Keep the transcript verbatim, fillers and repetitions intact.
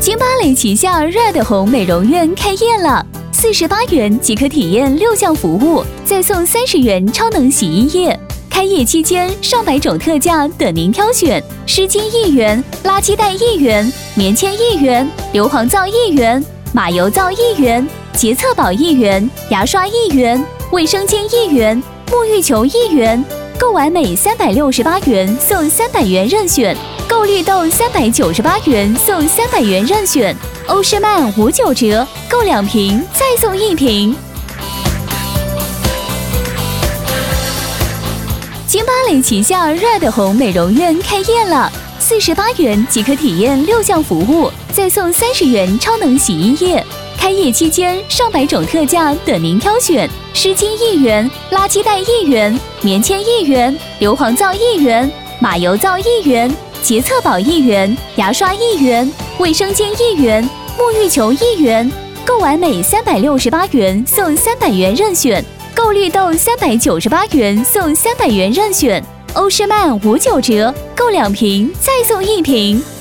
金巴蕾旗下 Red 红美容院开业了，四十八元即可体验六项服务，再送三十元超能洗衣液。开业期间，上百种特价等您挑选：湿巾一元，垃圾袋一元，棉签一元，硫磺皂一元，马油皂一元，洁厕宝一元，牙刷一元，卫生巾一元，沐浴球一元。购完每三百六十八元送三百元任选，购绿豆三百九十八元送三百元任选，欧诗漫无九折，购两瓶再送一瓶。金巴蕾旗下 Red 红美容院开业了，四十八元即可体验六项服务，再送三十元超能洗衣液。开业期间，上百种特价等您挑选：湿巾一元，垃圾袋一元，棉签一元，硫磺皂一元，马油皂一元，洁厕宝一元，牙刷一元，卫生巾一元，沐浴球一元。购完每三百六十八元送三百元任选，购绿豆三百九十八元送三百元任选，欧诗漫无九折，购两瓶再送一瓶。